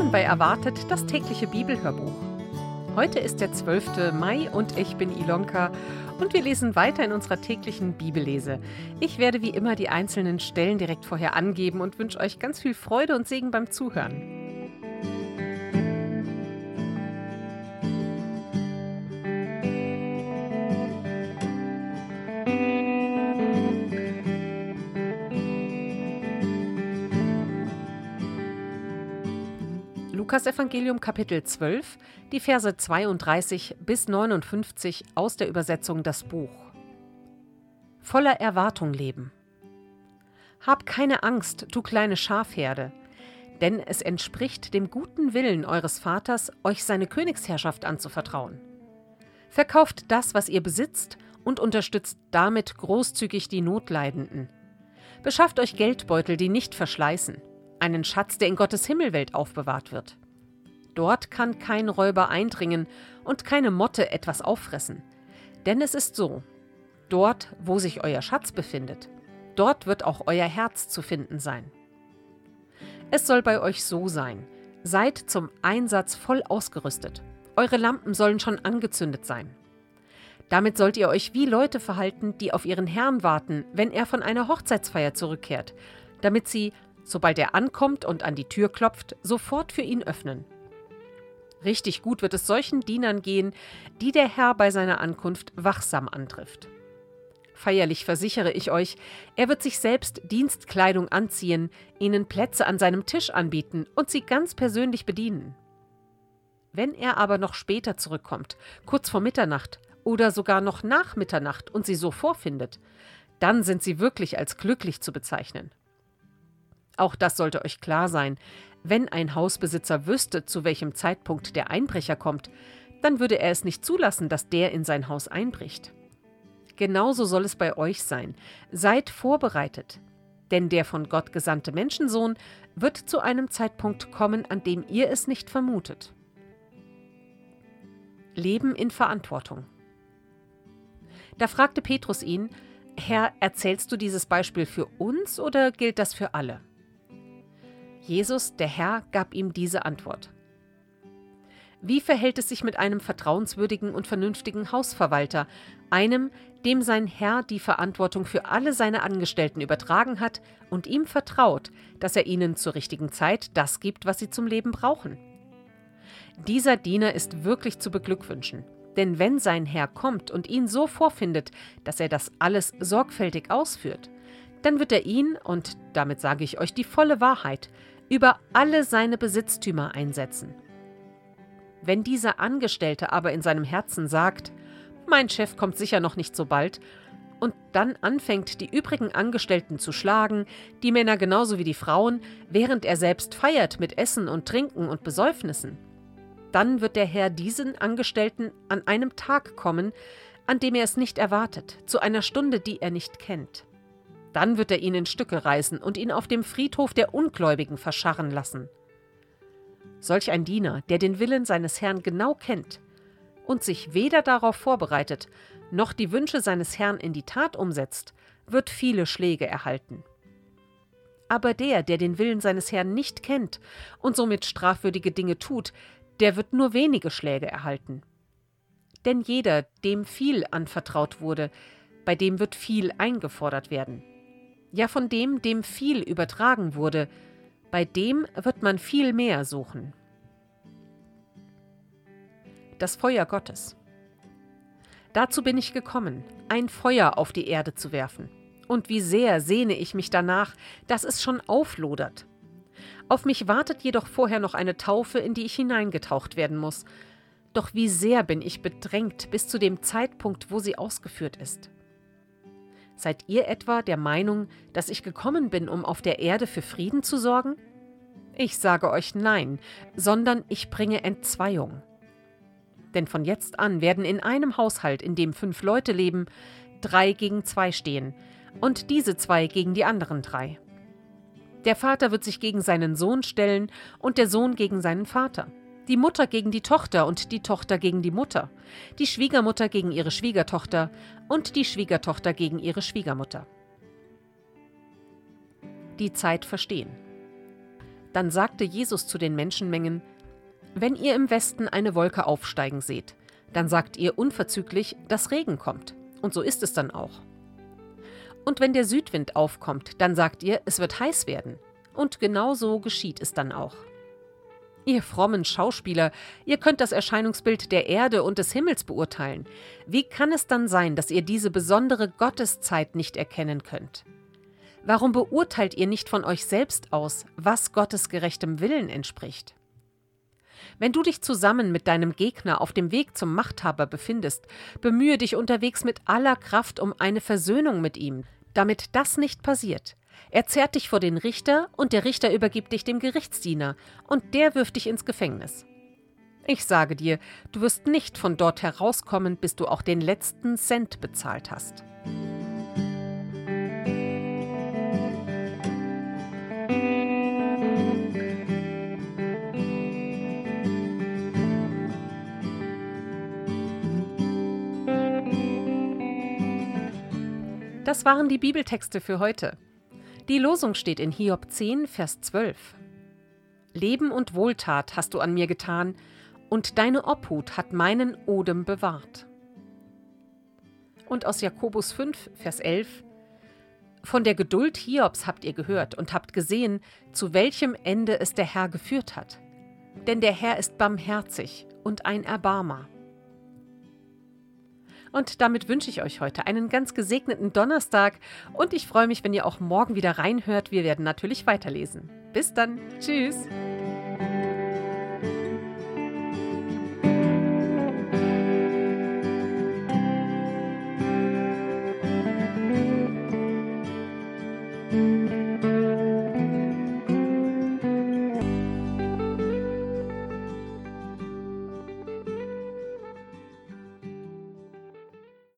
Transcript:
Willkommen bei Erwartet, das tägliche Bibelhörbuch. Heute ist der 12. Mai und ich bin Ilonka und wir lesen weiter in unserer täglichen Bibellese. Ich werde wie immer die einzelnen Stellen direkt vorher angeben und wünsche euch ganz viel Freude und Segen beim Zuhören. Lukas Evangelium Kapitel 12, die Verse 32 bis 59 aus der Übersetzung Das Buch. Voller Erwartung leben. Hab keine Angst, du kleine Schafherde, denn es entspricht dem guten Willen eures Vaters, euch seine Königsherrschaft anzuvertrauen. Verkauft das, was ihr besitzt, und unterstützt damit großzügig die Notleidenden. Beschafft euch Geldbeutel, die nicht verschleißen, einen Schatz, der in Gottes Himmelwelt aufbewahrt wird. Dort kann kein Räuber eindringen und keine Motte etwas auffressen. Denn es ist so, dort, wo sich euer Schatz befindet, dort wird auch euer Herz zu finden sein. Es soll bei euch so sein, seid zum Einsatz voll ausgerüstet. Eure Lampen sollen schon angezündet sein. Damit sollt ihr euch wie Leute verhalten, die auf ihren Herrn warten, wenn er von einer Hochzeitsfeier zurückkehrt, damit sie, sobald er ankommt und an die Tür klopft, sofort für ihn öffnen. Richtig gut wird es solchen Dienern gehen, die der Herr bei seiner Ankunft wachsam antrifft. Feierlich versichere ich euch, er wird sich selbst Dienstkleidung anziehen, ihnen Plätze an seinem Tisch anbieten und sie ganz persönlich bedienen. Wenn er aber noch später zurückkommt, kurz vor Mitternacht oder sogar noch nach Mitternacht und sie so vorfindet, dann sind sie wirklich als glücklich zu bezeichnen. Auch das sollte euch klar sein. Wenn ein Hausbesitzer wüsste, zu welchem Zeitpunkt der Einbrecher kommt, dann würde er es nicht zulassen, dass der in sein Haus einbricht. Genauso soll es bei euch sein. Seid vorbereitet, denn der von Gott gesandte Menschensohn wird zu einem Zeitpunkt kommen, an dem ihr es nicht vermutet. Leben in Verantwortung. Da fragte Petrus ihn: Herr, erzählst du dieses Beispiel für uns oder gilt das für alle? Jesus, der Herr, gab ihm diese Antwort. Wie verhält es sich mit einem vertrauenswürdigen und vernünftigen Hausverwalter, einem, dem sein Herr die Verantwortung für alle seine Angestellten übertragen hat und ihm vertraut, dass er ihnen zur richtigen Zeit das gibt, was sie zum Leben brauchen? Dieser Diener ist wirklich zu beglückwünschen, denn wenn sein Herr kommt und ihn so vorfindet, dass er das alles sorgfältig ausführt, dann wird er ihn, und damit sage ich euch die volle Wahrheit, über alle seine Besitztümer einsetzen. Wenn dieser Angestellte aber in seinem Herzen sagt: Mein Chef kommt sicher noch nicht so bald, und dann anfängt, die übrigen Angestellten zu schlagen, die Männer genauso wie die Frauen, während er selbst feiert mit Essen und Trinken und Besäufnissen, dann wird der Herr diesen Angestellten an einem Tag kommen, an dem er es nicht erwartet, zu einer Stunde, die er nicht kennt. Dann wird er ihn in Stücke reißen und ihn auf dem Friedhof der Ungläubigen verscharren lassen. Solch ein Diener, der den Willen seines Herrn genau kennt und sich weder darauf vorbereitet, noch die Wünsche seines Herrn in die Tat umsetzt, wird viele Schläge erhalten. Aber der den Willen seines Herrn nicht kennt und somit strafwürdige Dinge tut, der wird nur wenige Schläge erhalten. Denn jeder, dem viel anvertraut wurde, bei dem wird viel eingefordert werden. Ja, von dem viel übertragen wurde, bei dem wird man viel mehr suchen. Das Feuer Gottes. Dazu bin ich gekommen, ein Feuer auf die Erde zu werfen. Und wie sehr sehne ich mich danach, dass es schon auflodert. Auf mich wartet jedoch vorher noch eine Taufe, in die ich hineingetaucht werden muss. Doch wie sehr bin ich bedrängt bis zu dem Zeitpunkt, wo sie ausgeführt ist. Seid ihr etwa der Meinung, dass ich gekommen bin, um auf der Erde für Frieden zu sorgen? Ich sage euch nein, sondern ich bringe Entzweiung. Denn von jetzt an werden in einem Haushalt, in dem 5 Leute leben, 3 gegen 2 stehen und diese 2 gegen die anderen 3. Der Vater wird sich gegen seinen Sohn stellen und der Sohn gegen seinen Vater. Die Mutter gegen die Tochter und die Tochter gegen die Mutter, die Schwiegermutter gegen ihre Schwiegertochter und die Schwiegertochter gegen ihre Schwiegermutter. Die Zeit verstehen. Dann sagte Jesus zu den Menschenmengen: Wenn ihr im Westen eine Wolke aufsteigen seht, dann sagt ihr unverzüglich, dass Regen kommt. Und so ist es dann auch. Und wenn der Südwind aufkommt, dann sagt ihr, es wird heiß werden. Und genau so geschieht es dann auch. Ihr frommen Schauspieler, ihr könnt das Erscheinungsbild der Erde und des Himmels beurteilen. Wie kann es dann sein, dass ihr diese besondere Gotteszeit nicht erkennen könnt? Warum beurteilt ihr nicht von euch selbst aus, was Gottes gerechtem Willen entspricht? Wenn du dich zusammen mit deinem Gegner auf dem Weg zum Machthaber befindest, bemühe dich unterwegs mit aller Kraft um eine Versöhnung mit ihm, damit das nicht passiert. Er zerrt dich vor den Richter und der Richter übergibt dich dem Gerichtsdiener und der wirft dich ins Gefängnis. Ich sage dir, du wirst nicht von dort herauskommen, bis du auch den letzten Cent bezahlt hast. Das waren die Bibeltexte für heute. Die Losung steht in Hiob 10, Vers 12. Leben und Wohltat hast du an mir getan, und deine Obhut hat meinen Odem bewahrt. Und aus Jakobus 5, Vers 11. Von der Geduld Hiobs habt ihr gehört und habt gesehen, zu welchem Ende es der Herr geführt hat. Denn der Herr ist barmherzig und ein Erbarmer. Und damit wünsche ich euch heute einen ganz gesegneten Donnerstag und ich freue mich, wenn ihr auch morgen wieder reinhört. Wir werden natürlich weiterlesen. Bis dann. Tschüss.